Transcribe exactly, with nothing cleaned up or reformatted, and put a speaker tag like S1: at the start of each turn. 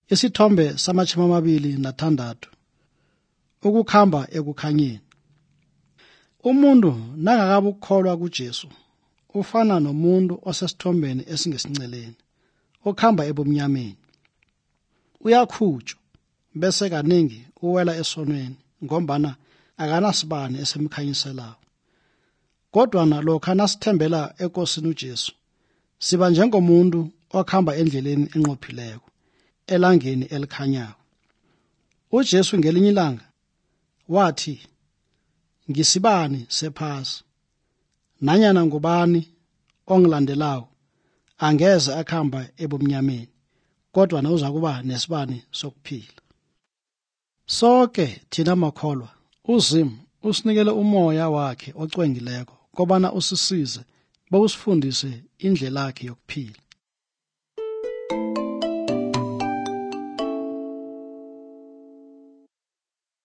S1: Isithombe samachumi amabili nathandathu. Ukukhamba ekukhanyeni. Umuntu nangakabukholwa kuJesu ufana nomuntu osesithombeni esingesinceleni, okhamba ebumnyameni. Uyakhutshwa bese kaningi uwela esonweni ngombana akanasibane esimkhanyiselayo. Kodwa nalokho nasithembela eNkosini uJesu, siba njengomuntu okhamba endleleni enqophileko, elangeni elikhanyayo. UJesu ngelinye ilanga wathi, "Ngisibani sephasi, nanyana ngubani ongilandelayo angeze akhamba ebumnyameni, kodwa uza kuba nesibani sokuphila." Sonke thina makholwa, uZimu usinikele umoya wakhe ocwengileko kobana usisize bowusifundise indlela yakhe yokuphila.